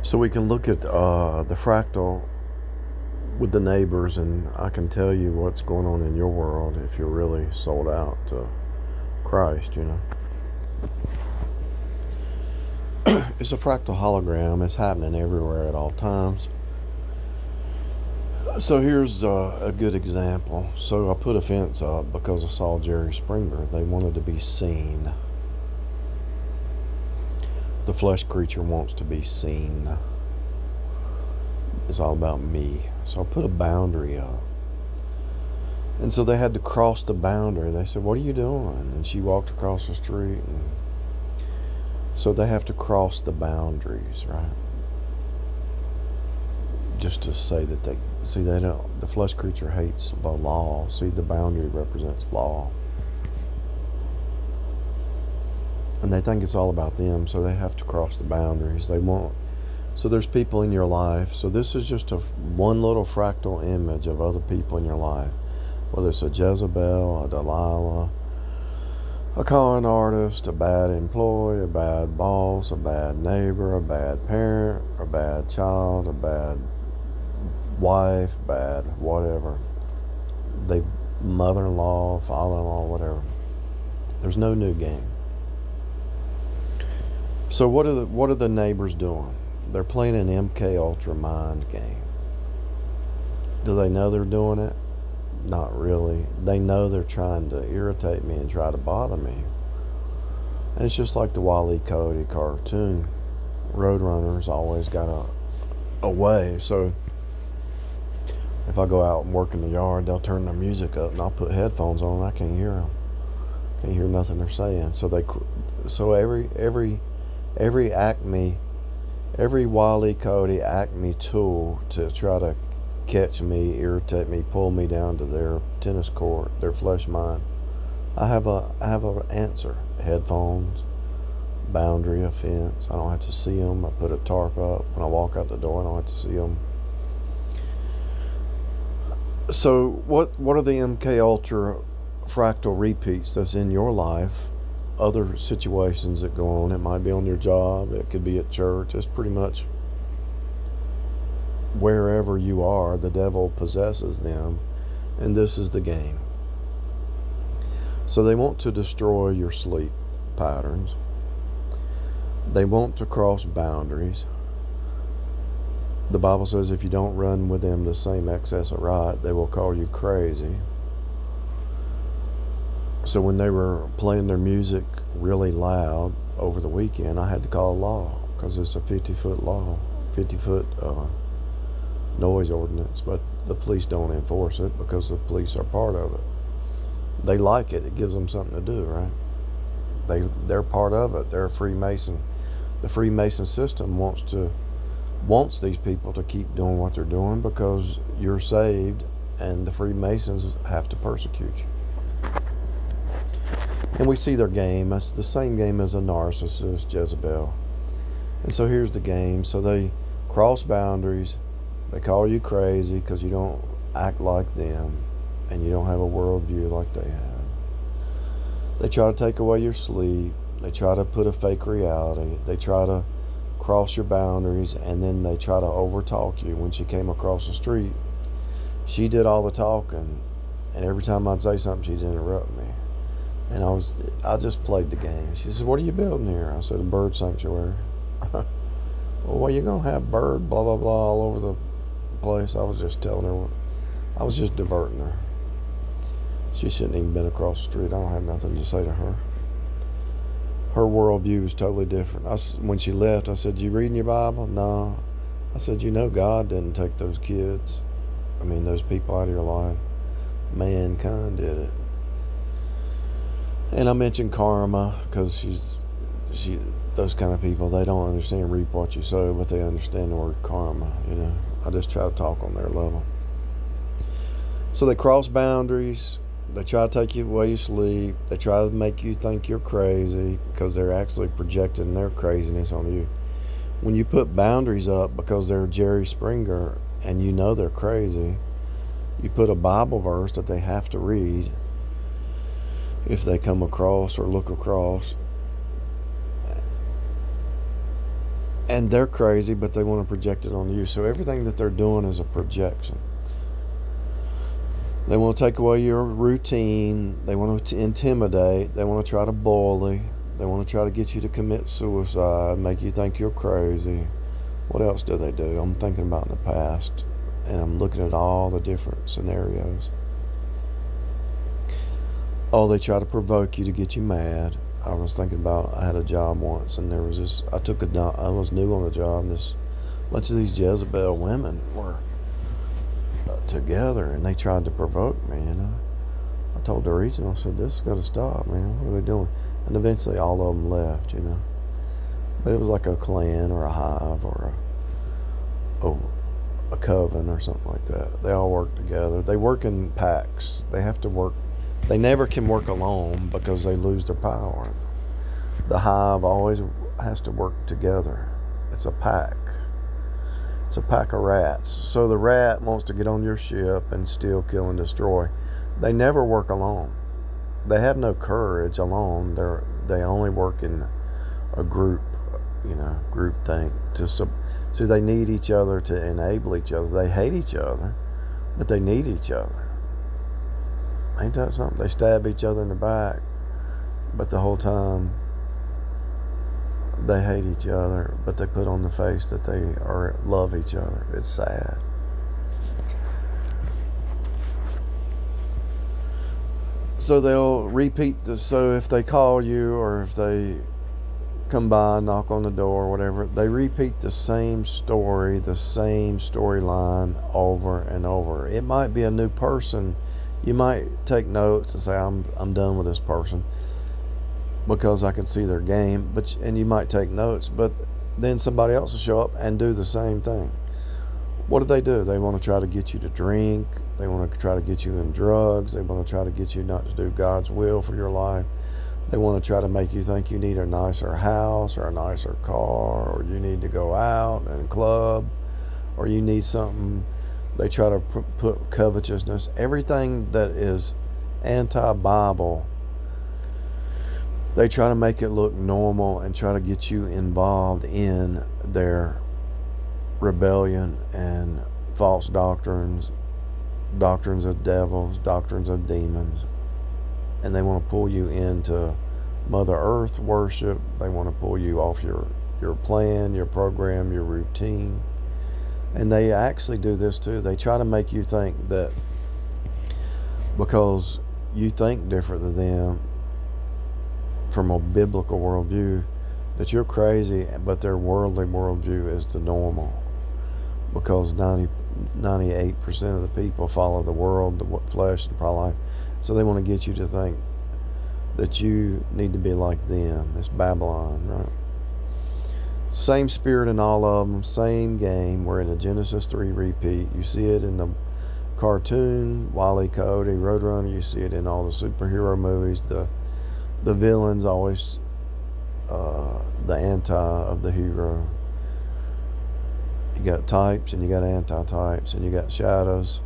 So we can look at the fractal with the neighbors, and I can tell you what's going on in your world if you're really sold out to Christ, It's a fractal hologram. It's happening everywhere at all times. So here's a good example. So I put a fence up because I saw Jerry Springer. They wanted to be seen. The flesh creature wants to be seen. It's all about me. So I put a boundary up. And so they had to cross the boundary. They said, "What are you doing?" And she walked across the street. And so they have to cross the boundaries, right? Just to say that they don't, the flesh creature hates the law. See, the boundary represents law. And they think it's all about them, so they have to cross the boundaries. So there's people in your life. So this is just one little fractal image of other people in your life. Whether it's a Jezebel, a Delilah, a con artist, a bad employee, a bad boss, a bad neighbor, a bad parent, a bad child, a bad wife, bad whatever. Mother-in-law, father-in-law, whatever. There's no new game. So what are the neighbors doing? They're playing an MK Ultra mind game. Do they know they're doing it? Not really. They know they're trying to irritate me and try to bother me. And it's just like the Wile E. Coyote cartoon. Roadrunner's always got a way. So if I go out and work in the yard, they'll turn their music up and I'll put headphones on and I can't hear them. Can't hear nothing they're saying. So every Acme, every Wile E. Coyote Acme tool to try to catch me, irritate me, pull me down to their tennis court, their flesh mind. I have an answer. Headphones, boundary, a fence. I don't have to see them. I put a tarp up. When I walk out the door, I don't have to see them. So what are the MK Ultra fractal repeats that's in your life? Other situations that go on. It might be on your job. It could be at church. It's pretty much wherever you are, the devil possesses them, and this is the game. So they want to destroy your sleep patterns. They want to cross boundaries. The Bible says if you don't run with them the same excess of right, they will call you crazy. So when they were playing their music really loud over the weekend, I had to call a law because it's a 50-foot law, 50-foot noise ordinance, but the police don't enforce it because the police are part of it. They like it. It gives them something to do, right? They're part of it. They're a Freemason. The Freemason system wants these people to keep doing what they're doing because you're saved and the Freemasons have to persecute you. And we see their game. That's the same game as a narcissist, Jezebel. And so here's the game. So they cross boundaries. They call you crazy because you don't act like them and you don't have a worldview like they have. They try to take away your sleep. They try to put a fake reality. They try to cross your boundaries, and then they try to overtalk you. When she came across the street, she did all the talking, and every time I'd say something, she'd interrupt me. And I just played the game. She said, "What are you building here?" I said, "A bird sanctuary." "Well, you're going to have bird, blah, blah, blah, all over the place." I was just telling her, I was just diverting her. She shouldn't even been across the street. I don't have nothing to say to her. Her worldview was totally different. When she left, I said, "You reading your Bible?" "No." I said, God didn't take those kids. Those people out of your life. Mankind did it. And I mentioned karma because those kind of people, they don't understand reap what you sow, but they understand the word karma. I just try to talk on their level. So they cross boundaries. They try to take you away you sleep. They try to make you think you're crazy because they're actually projecting their craziness on you. When you put boundaries up because they're Jerry Springer and you know they're crazy, you put a Bible verse that they have to read if they come across or look across. And they're crazy, but they want to project it on you. So everything that they're doing is a projection. They want to take away your routine. They want to intimidate. They want to try to bully. They want to try to get you to commit suicide, make you think you're crazy. What else do they do? I'm thinking about in the past, and I'm looking at all the different scenarios. Oh, they try to provoke you to get you mad. I was thinking about, I had a job once, and there was this, I was new on the job, and this bunch of these Jezebel women were together, and they tried to provoke me, I told the regional, I said, this is going to stop, man. What are they doing? And eventually all of them left, But it was like a clan or a hive or a coven or something like that. They all work together. They work in packs. They have to work. They never can work alone because they lose their power. The hive always has to work together. It's a pack. It's a pack of rats. So the rat wants to get on your ship and steal, kill, and destroy. They never work alone. They have no courage alone. They only work in a group, group thing. So they need each other to enable each other. They hate each other, but they need each other. Ain't that something? They stab each other in the back, but the whole time they hate each other, but they put on the face that they love each other. It's sad. So they'll repeat this. So if they call you, or if they come by, knock on the door, or whatever, they repeat the same story, the same storyline over and over. It might be a new person. You might take notes and say, I'm done with this person because I can see their game. And you might take notes, but then somebody else will show up and do the same thing. What do? They want to try to get you to drink. They want to try to get you in drugs. They want to try to get you not to do God's will for your life. They want to try to make you think you need a nicer house or a nicer car, or you need to go out and club, or you need something. They try to put covetousness, everything that is anti-Bible. They try to make it look normal and try to get you involved in their rebellion and false doctrines, doctrines of devils, doctrines of demons. And they want to pull you into Mother Earth worship. They want to pull you off your plan, your program, your routine. And they actually do this too. They try to make you think that because you think different than them from a biblical worldview, that you're crazy, but their worldly worldview is the normal. Because 98% of the people follow the world, the flesh, the pride of life. So they want to get you to think that you need to be like them. It's Babylon, right? Same spirit in all of them, same game. We're in a Genesis 3 repeat. You see it in the cartoon, Wile E. Coyote, Roadrunner. You see it in all the superhero movies. The villain's always the anti of the hero. You got types and you got anti-types and you got shadows.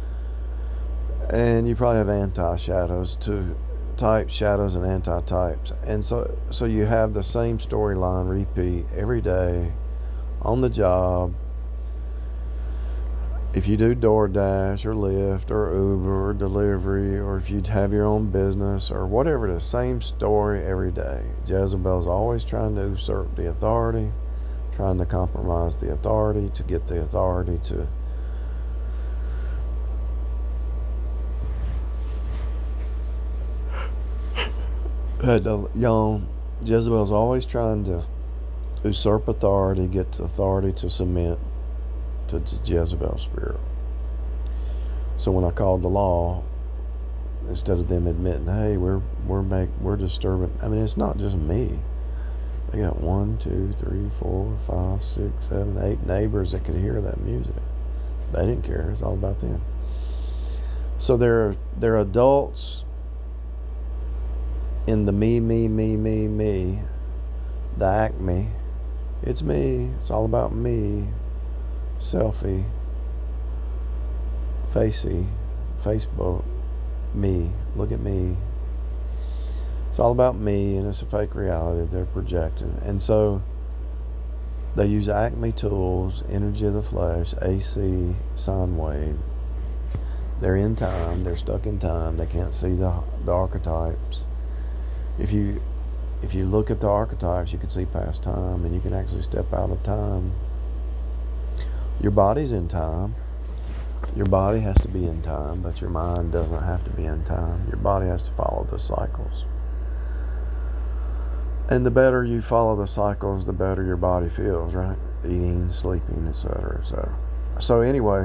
And you probably have anti-shadows too. Types, shadows, and anti-types. And so you have the same storyline repeat every day on the job. If you do DoorDash or Lyft or Uber or delivery, or if you have your own business or whatever, the same story every day. Jezebel's always trying to usurp the authority, trying to compromise the authority to get the authority to Jezebel's always trying to usurp authority, get the authority to submit to Jezebel's spirit. So when I called the law, instead of them admitting, hey, we're disturbing. I mean, it's not just me. They got 1, 2, 3, 4, 5, 6, 7, 8 neighbors that could hear that music. They didn't care. It's all about them. So they're adults in the me, the acme. It's me. It's all about me. Selfie. Facey. Facebook. Me. Look at me. It's all about me, and it's a fake reality they're projecting. And so They use Acme tools, energy of the flesh, AC, sine wave. They're in time. They're stuck in time. They can't see the archetypes. If you look at the archetypes, you can see past time, and you can actually step out of time. Your body's in time. Your body has to be in time, but your mind doesn't have to be in time. Your body has to follow the cycles. And the better you follow the cycles, the better your body feels, right? Eating, sleeping, etc., etc. So anyway,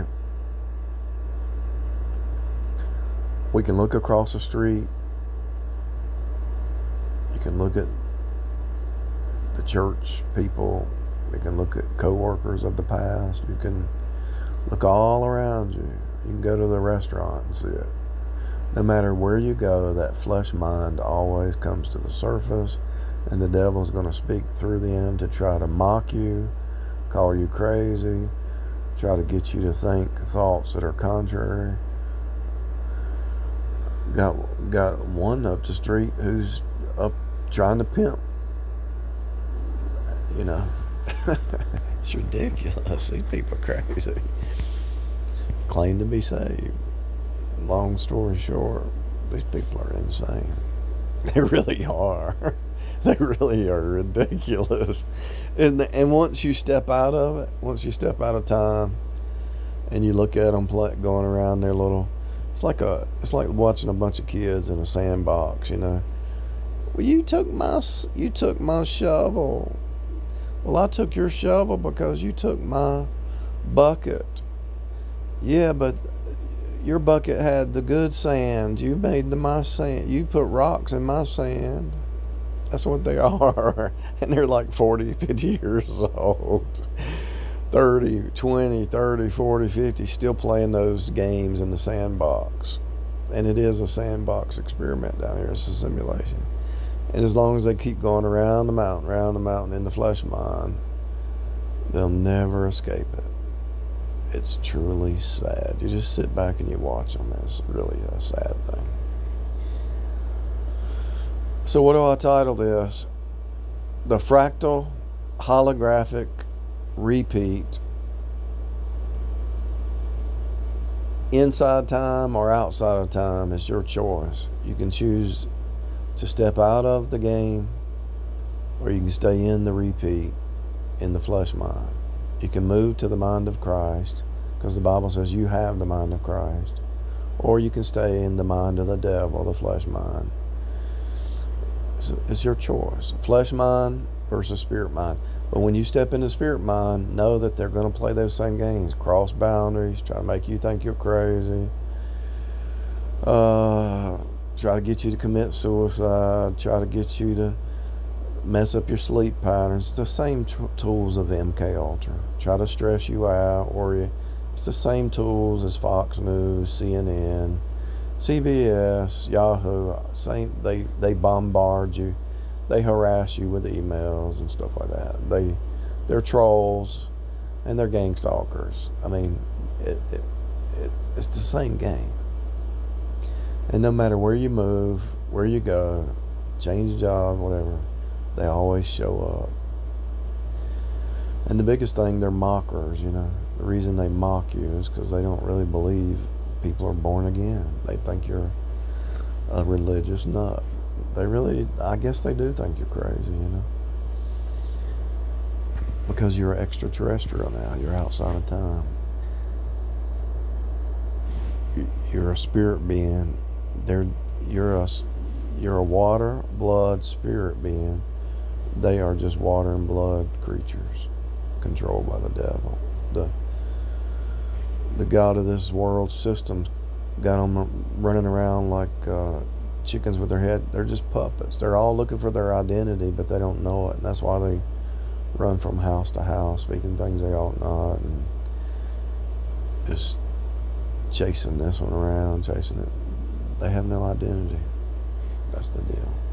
we can look across the street. You can look at the church people. You can look at co-workers of the past. You can look all around you. You can go to the restaurant and see it. No matter where you go, that flesh mind always comes to the surface, and the devil's going to speak through them to try to mock you, call you crazy, try to get you to think thoughts that are contrary. Got one up the street who's up trying to pimp. You know, it's ridiculous. These people are crazy. Claim to be saved. Long story short, these people are insane. They really are. They really are ridiculous. And once you step out of it, once you step out of time, and you look at them going around their little, it's like watching a bunch of kids in a sandbox. You know, well, you took my shovel. Well, I took your shovel because you took my bucket. Yeah, but your bucket had the good sand. You made my sand. You put rocks in my sand. That's what they are. And they're like 40, 50 years old. 30, 20, 30, 40, 50, still playing those games in the sandbox. And it is a sandbox experiment down here. It's a simulation. And as long as they keep going around the mountain in the flesh mind, they'll never escape it. It's truly sad. You just sit back and you watch them. It's really a sad thing. So what do I title this? The fractal holographic repeat, inside time or outside of time is your choice. You can choose to step out of the game, or you can stay in the repeat in the flesh mind. You can move to the mind of Christ, because the Bible says you have the mind of Christ, or you can stay in the mind of the devil, the flesh mind. It's your choice. Flesh mind versus spirit mind. But when you step into spirit mind, know that they're going to play those same games. Cross boundaries, try to make you think you're crazy. Try to get you to commit suicide. Try to get you to mess up your sleep patterns. It's the same tools of MK Ultra. Try to stress you out. It's the same tools as Fox News, CNN, CBS, Yahoo. Same. They bombard you. They harass you with emails and stuff like that. They're trolls and they're gang stalkers. I mean, it's the same game. And no matter where you move, where you go, change job, whatever, they always show up. And the biggest thing, they're mockers, you know. The reason they mock you is because they don't really believe people are born again. They think you're a religious nut. I guess they do think you're crazy, you know. Because you're extraterrestrial now. You're outside of time. You're a spirit being. You're a water, blood, spirit being. They are just water and blood creatures controlled by the devil. The God of this world system got them running around like chickens with their head. They're just puppets. They're all looking for their identity, but they don't know it. And that's why they run from house to house, speaking things they ought not, and just chasing this one around, chasing it. They have no identity. That's the deal.